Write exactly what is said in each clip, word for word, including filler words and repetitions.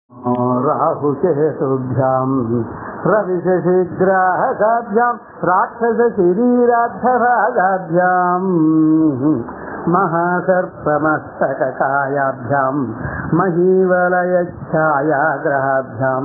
రాహుకేతుభ్యాం రవిశశిగ్రాహకాభ్యాం రాక్షస శరీరార్థభాగాభ్యాం మహాసర్పమస్తకాయాభ్యాం మహీవలయఛాయాగ్రహాభ్యాం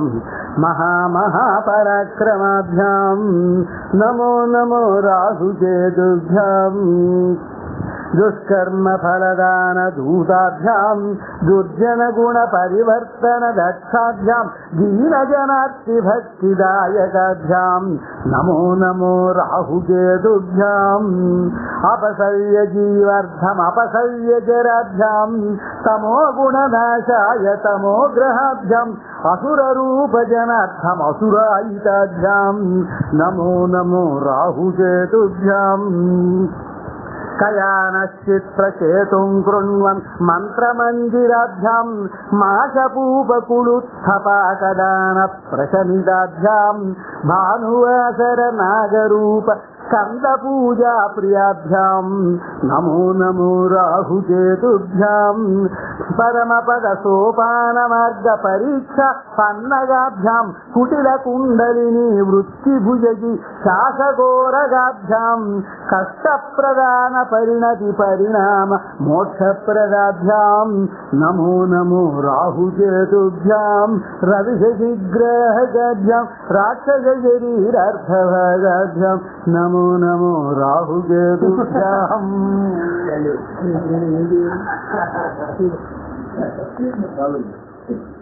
మహామహాపరాక్రమాభ్యాం నమో నమో రాహుకేతుభ్యాం దుష్కర్మ ఫలదాన దూతాభ్యాం దుర్జన గుణ పరివర్తన దక్షాభ్యాం దీనజనార్తి భక్తిదాయకాభ్యాం నమో నమో రాహుకేతుభ్యాం అపసవ్య జీవార్థం అపసవ్య జరాభ్యాం తమో గుణనాశాయ తమో గ్రహాభ్యాం అసుర రూప జనార్థం అసురాయితాభ్యాం నమో నమో రాహుకేతుభ్యాం కయానశ్చిత్ ప్రచేతుం కృణ్వన్ మంత్రమందిరాభ్యాం మాషపూపకులుత్థపాకదాన ప్రశమితాభ్యాం భానువాసర నాగరూప స్కంద పూజా ప్రియాభ్యాం నమో నమో రాహుకేతుభ్యాం పరమపద సోపాన మార్గ పరీక్ష పన్నగాభ్యాం కుటిల కుండలిని వృత్తి భుజగి శాసగోరగాభ్యాం కష్టప్రదాన పరిణతి పరిణామ మోక్షప్రదాభ్యాం నమో నమో రాహుకేతుభ్యాం రవిశశిగ్రహగాభ్యాం రాక్షస శరీరార్థభాగాభ్యాం నమో నమో రాహుకేతుభ్యాం. Hallelujah.